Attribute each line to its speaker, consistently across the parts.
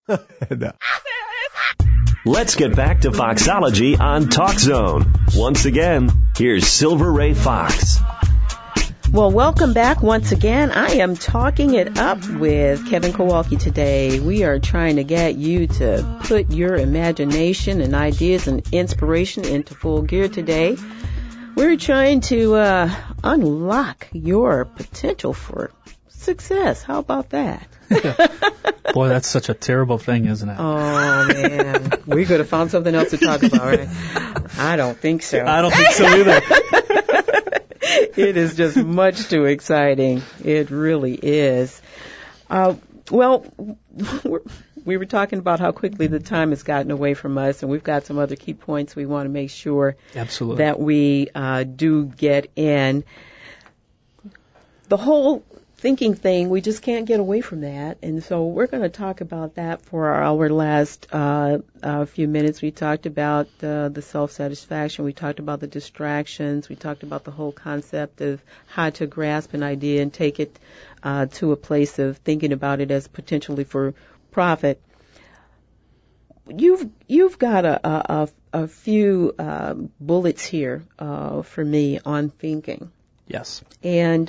Speaker 1: Let's get back to Foxology on Talk Zone. Once again, here's Silver Ray Fox.
Speaker 2: Well, welcome back once again. I am talking it up with Kevin Kowalski today. We are trying to get you to put your imagination and ideas and inspiration into full gear today. We're trying to unlock your potential for success. How about that?
Speaker 3: Boy, that's such a terrible thing, isn't it?
Speaker 2: Oh, man. We could have found something else to talk about, right? I don't think so.
Speaker 3: I don't think so either.
Speaker 2: It is just much too exciting. It really is. Well, we were talking about how quickly the time has gotten away from us, and we've got some other key points we want to make sure
Speaker 3: Absolutely.
Speaker 2: that we do get in. The whole thinking thing, we just can't get away from that. And so we're going to talk about that for our last few minutes. We talked about the self-satisfaction. We talked about the distractions. We talked about the whole concept of how to grasp an idea and take it to a place of thinking about it as potentially for profit. You've got a few bullets here for me on thinking.
Speaker 3: Yes.
Speaker 2: And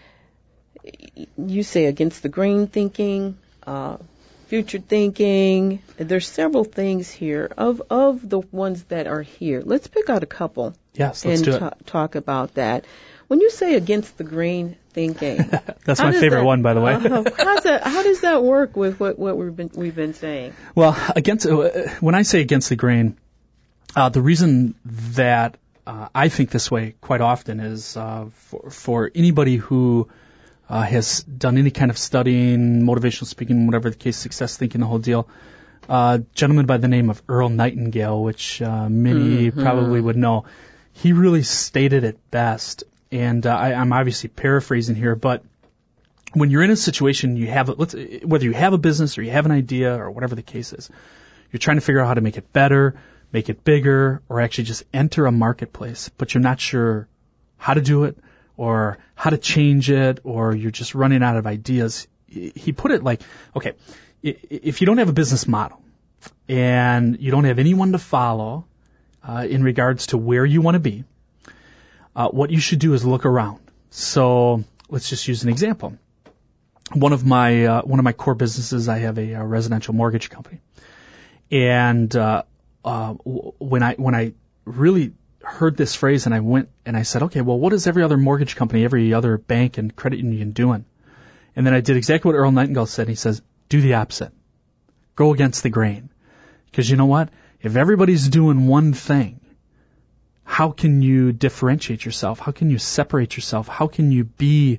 Speaker 2: you say against the grain thinking, future thinking. There's several things here of the ones that are here. Let's pick out a couple.
Speaker 3: Yes, let's do it.
Speaker 2: Talk about that. When you say against the grain thinking,
Speaker 3: that's my favorite one, by the way.
Speaker 2: How does that work with what we've been saying?
Speaker 3: Well, when I say against the grain, the reason that I think this way quite often is for anybody who has done any kind of studying, motivational speaking, whatever the case, success thinking, the whole deal. A gentleman by the name of Earl Nightingale, which many probably would know, he really stated it best. And I'm obviously paraphrasing here, but when you're in a situation, whether you have a business or you have an idea or whatever the case is, you're trying to figure out how to make it better, make it bigger, or actually just enter a marketplace, but you're not sure how to do it, or how to change it, or you're just running out of ideas. He put it like, okay, if you don't have a business model and you don't have anyone to follow in regards to where you want to be, what you should do is look around. So let's just use an example. One of my core businesses, I have a residential mortgage company, and when I really heard this phrase and I went and I said, okay, well, what is every other mortgage company, every other bank and credit union doing? And then I did exactly what Earl Nightingale said. He says, do the opposite. Go against the grain. Because you know what? If everybody's doing one thing, how can you differentiate yourself? How can you separate yourself? How can you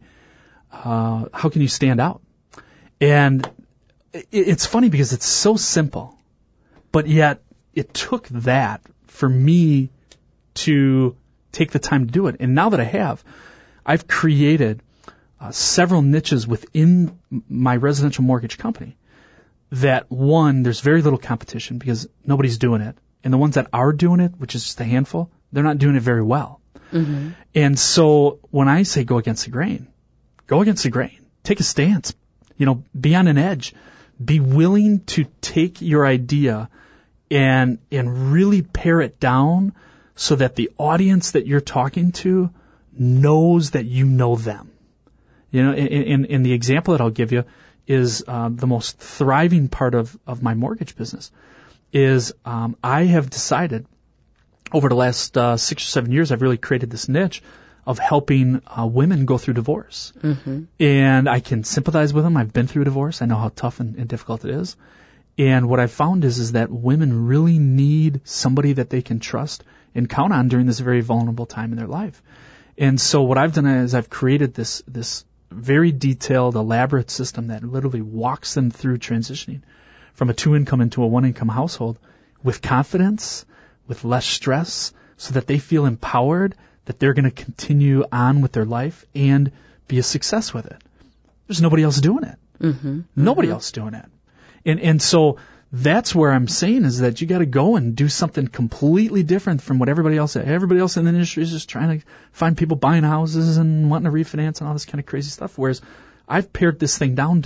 Speaker 3: stand out? And it's funny because it's so simple, but yet it took that for me to take the time to do it. And now that I have, I've created several niches within my residential mortgage company that, one, there's very little competition because nobody's doing it. And the ones that are doing it, which is just a handful, they're not doing it very well. Mm-hmm. And so when I say go against the grain, go against the grain. Take a stance. Be on an edge. Be willing to take your idea and really pare it down so that the audience that you're talking to knows that you know them. In the example that I'll give you is the most thriving part of my mortgage business is I have decided over the last 6 or 7 years, I've really created this niche of helping women go through divorce. Mm-hmm. And I can sympathize with them. I've been through a divorce. I know how tough and difficult it is. And what I've found is that women really need somebody that they can trust and count on during this very vulnerable time in their life. And so what I've done is I've created this very detailed, elaborate system that literally walks them through transitioning from a 2-income into a 1-income household with confidence, with less stress, so that they feel empowered, that they're going to continue on with their life and be a success with it. There's nobody else doing it. Mm-hmm. Nobody else doing it. And so that's where I'm saying is that you got to go and do something completely different from what everybody else in the industry is just trying to find people buying houses and wanting to refinance and all this kind of crazy stuff. Whereas I've pared this thing down to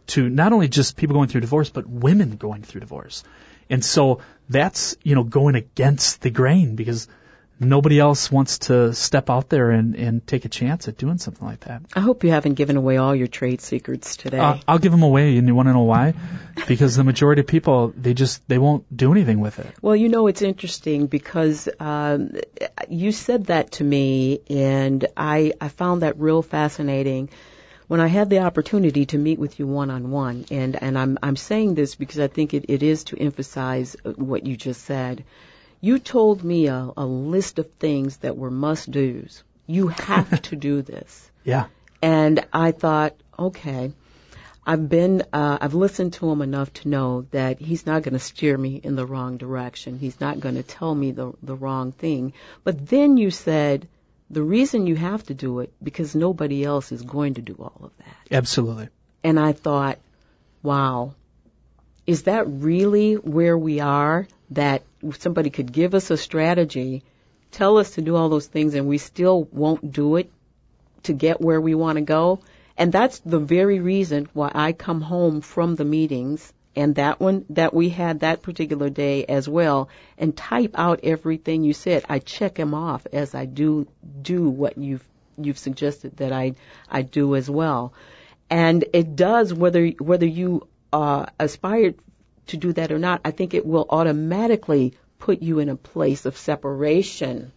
Speaker 3: to not only just people going through divorce, but women going through divorce. And so that's, going against the grain because nobody else wants to step out there and take a chance at doing something like that.
Speaker 2: I hope you haven't given away all your trade secrets today.
Speaker 3: I'll give them away, and you want to know why? Because the majority of people, they won't do anything with it.
Speaker 2: Well, it's interesting because you said that to me, and I found that real fascinating when I had the opportunity to meet with you one-on-one. And I'm saying this because I think it is to emphasize what you just said. You told me a list of things that were must-dos. You have to do this.
Speaker 3: Yeah.
Speaker 2: And I thought, okay, I've listened to him enough to know that he's not going to steer me in the wrong direction. He's not going to tell me the wrong thing. But then you said, the reason you have to do it, because nobody else is going to do all of that.
Speaker 3: Absolutely.
Speaker 2: And I thought, wow, is that really where we are? That somebody could give us a strategy, tell us to do all those things, and we still won't do it to get where we want to go? And that's the very reason why I come home from the meetings, and that one that we had that particular day as well, and type out everything you said. I check them off as I do what you've suggested that I do as well. And it does, whether you aspire to do that or not, I think it will automatically put you in a place of separation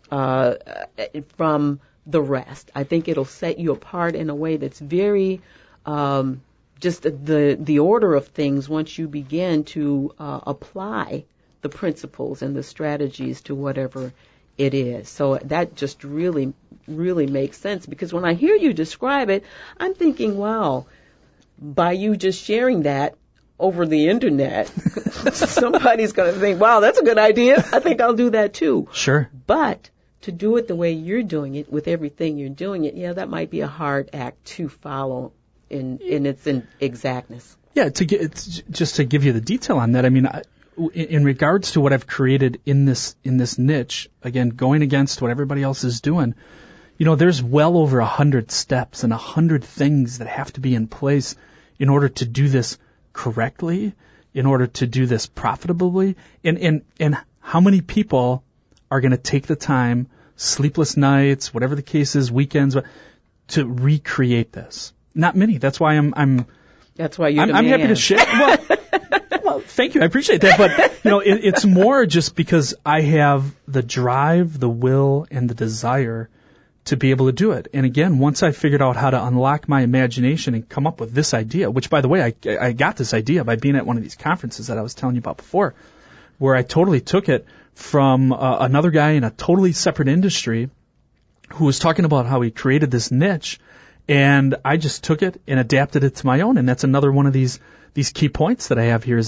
Speaker 2: from the rest. I think it'll set you apart in a way that's very just the order of things once you begin to apply the principles and the strategies to whatever it is. So that just really, really makes sense, because when I hear you describe it, I'm thinking, wow, by you just sharing that over the internet, somebody's going to think, wow, that's a good idea. I think I'll do that too.
Speaker 3: Sure.
Speaker 2: But to do it the way you're doing it, with everything you're doing it, that might be a hard act to follow in its exactness.
Speaker 3: Yeah, just to give you the detail on that, I mean, in regards to what I've created in this niche, again, going against what everybody else is doing, there's well over 100 steps and 100 things that have to be in place in order to do this correctly, in order to do this profitably, and how many people are going to take the time, sleepless nights, whatever the case is, weekends, to recreate this? Not many. That's why
Speaker 2: That's why
Speaker 3: I'm happy to share. Well, thank you. I appreciate that. But it's more just because I have the drive, the will, and the desire to be able to do it. And again, once I figured out how to unlock my imagination and come up with this idea, which, by the way, I got this idea by being at one of these conferences that I was telling you about before, where I totally took it from another guy in a totally separate industry who was talking about how he created this niche, and I just took it and adapted it to my own. And that's another one of these key points that I have here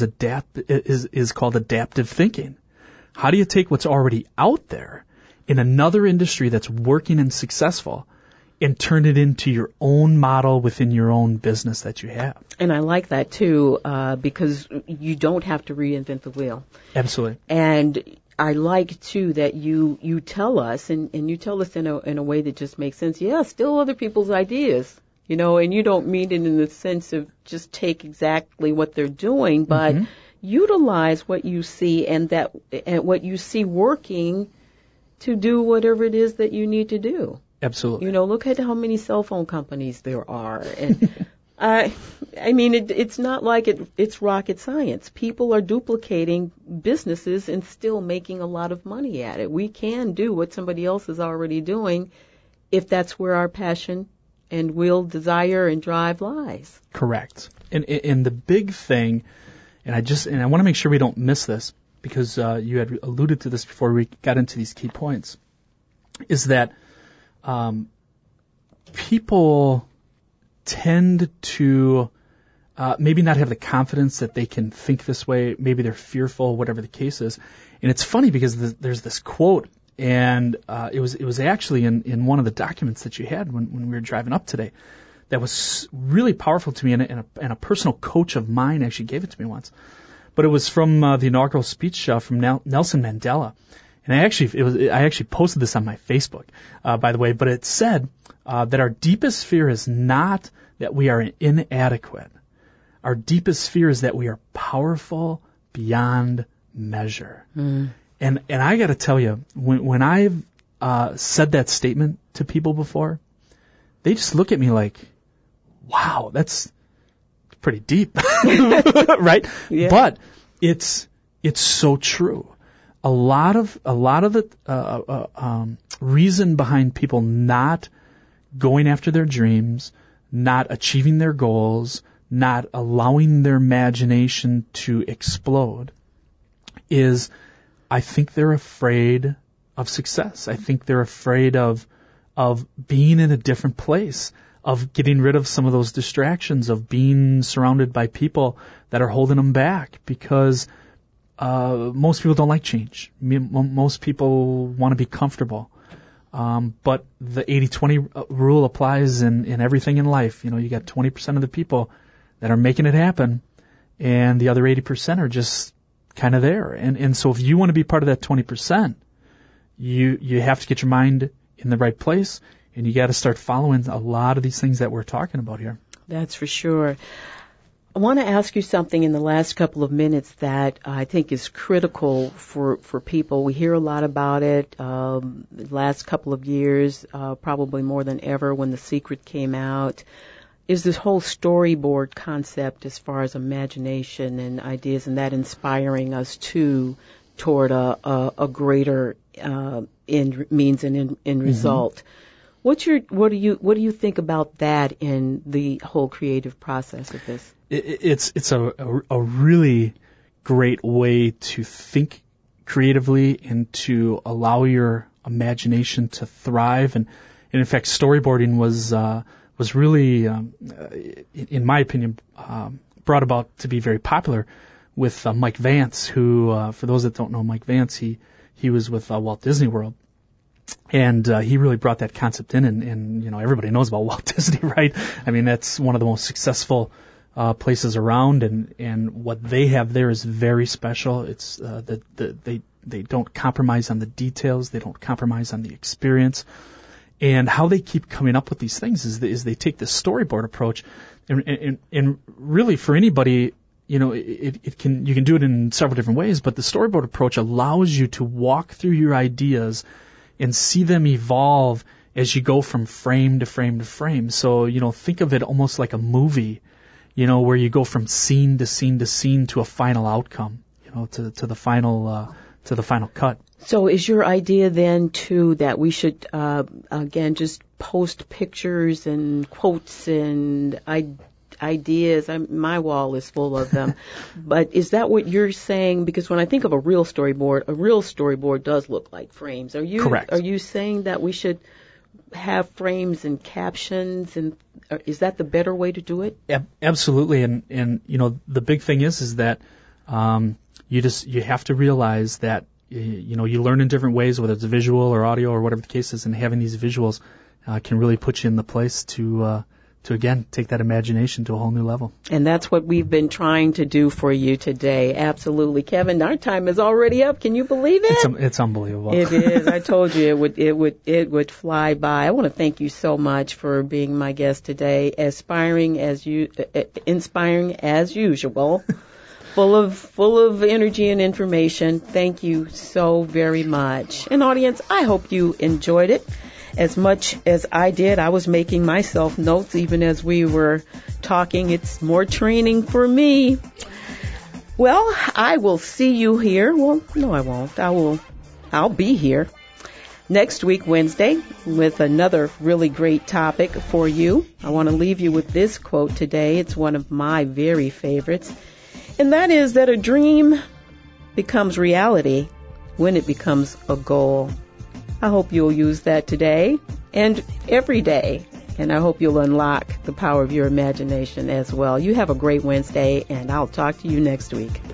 Speaker 3: is called adaptive thinking. How do you take what's already out there in another industry that's working and successful and turn it into your own model within your own business that you have?
Speaker 2: And I like that too, because you don't have to reinvent the wheel.
Speaker 3: Absolutely.
Speaker 2: And I like too that you tell us, and you tell us in a way that just makes sense. Yeah, still other people's ideas, and you don't mean it in the sense of just take exactly what they're doing, but utilize what you see and what you see working to do whatever it is that you need to do.
Speaker 3: Absolutely.
Speaker 2: Look at how many cell phone companies there are. And I mean, it's not like it's rocket science. People are duplicating businesses and still making a lot of money at it. We can do what somebody else is already doing if that's where our passion and will, desire, and drive lies.
Speaker 3: Correct. And the big thing, and I want to make sure we don't miss this, because you had alluded to this before we got into these key points, is that people tend to maybe not have the confidence that they can think this way. Maybe they're fearful, whatever the case is. And it's funny because there's this quote, and it was actually in one of the documents that you had when we were driving up today, that was really powerful to me, and a personal coach of mine actually gave it to me once. But it was from the inaugural speech from Nelson Mandela. And I actually posted this on my Facebook, by the way, but it said that our deepest fear is not that we are inadequate, our deepest fear is that we are powerful beyond measure. And I got to tell you, when I've said that statement to people before, they just look at me like, wow, that's pretty deep, right? Yeah. But it's so true. A lot of the reason behind people not going after their dreams, not achieving their goals, not allowing their imagination to explode is, I think they're afraid of success. I think they're afraid of being in a different place, of getting rid of some of those distractions, of being surrounded by people that are holding them back, because most people don't like change. Most people want to be comfortable. But the 80-20 rule applies in everything in life. You got 20% of the people that are making it happen, and the other 80% are just kind of there. And so if you want to be part of that 20%, you have to get your mind in the right place, and you got to start following a lot of these things that we're talking about here.
Speaker 2: That's for sure. I want to ask you something in the last couple of minutes that I think is critical for people. We hear a lot about it the last couple of years, probably more than ever when The Secret came out, is this whole storyboard concept as far as imagination and ideas, and that inspiring us toward a greater means and end result. What do you think about that in the whole creative process of this?
Speaker 3: It's a really great way to think creatively and to allow your imagination to thrive. And in fact, storyboarding was really, in my opinion, brought about to be very popular with Mike Vance, who, for those that don't know Mike Vance, he was with Walt Disney World. And he really brought that concept in, and everybody knows about Walt Disney, right? I mean, that's one of the most successful places around, and what they have there is very special. It's they don't compromise on the details, they don't compromise on the experience, and how they keep coming up with these things is they take this storyboard approach, and really for anybody, you can do it in several different ways, but the storyboard approach allows you to walk through your ideas and see them evolve as you go from frame to frame to frame. So, think of it almost like a movie, where you go from scene to scene to scene to a final outcome, to the final cut.
Speaker 2: So is your idea then too that we should, again, just post pictures and quotes and ideas? My wall is full of them. But is that what you're saying? Because when I think of a real storyboard does look like frames.
Speaker 3: Correct.
Speaker 2: Are you saying that we should have frames and captions, and is that the better way to do it?
Speaker 3: Absolutely. And the big thing is that you have to realize that you learn in different ways, whether it's visual or audio or whatever the case is, and having these visuals can really put you in the place to again take that imagination to a whole new level. And
Speaker 2: that's what we've been trying to do for you today. Absolutely, Kevin. Our time is already up. Can you believe it?
Speaker 3: It's unbelievable.
Speaker 2: It is. I told you it would fly by. I want to thank you so much for being my guest today. Inspiring as usual. Full of energy and information. Thank you so very much. And audience, I hope you enjoyed it as much as I did. I was making myself notes even as we were talking. It's more training for me. Well, I will see you here. Well, no, I won't. I'll be here next week, Wednesday, with another really great topic for you. I want to leave you with this quote today. It's one of my very favorites. And that is that a dream becomes reality when it becomes a goal. I hope you'll use that today and every day. And I hope you'll unlock the power of your imagination as well. You have a great Wednesday, and I'll talk to you next week.